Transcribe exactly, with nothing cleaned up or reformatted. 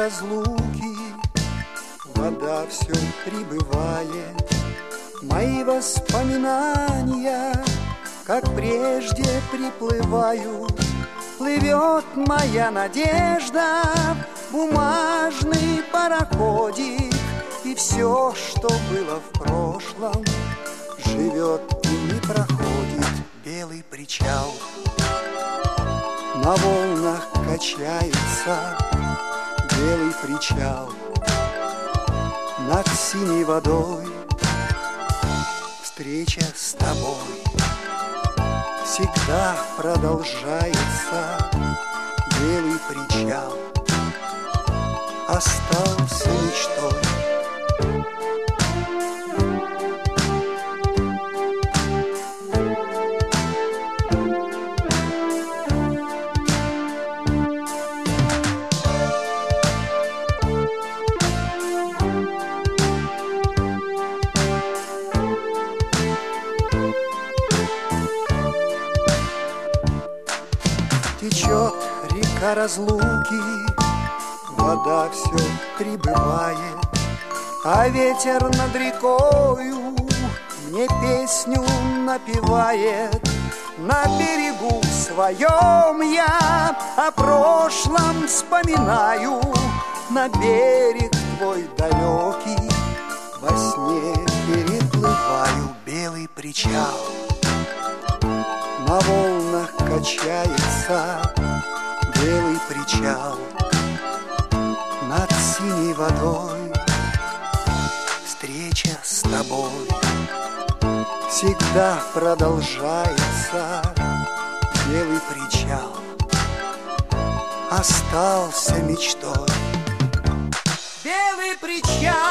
разлуки вода все прибывает. Мои воспоминания, как прежде, приплывают. Плывет моя надежда, бумажный пароходик, и все, что было в прошлом, живет и не проходит. Белый причал на волнах качается, белый причал над синей водой. Встреча с тобой всегда продолжается. Белый причал остался мечтой. Течет река разлуки, вода все прибывает, а ветер над рекою мне песню напевает. На берегу своем я о прошлом вспоминаю, на берег твой далекий во сне переплываю. Белый причал на волнах качается, белый причал над синей водой. Встреча с тобой всегда продолжается. Белый причал остался мечтой. Белый причал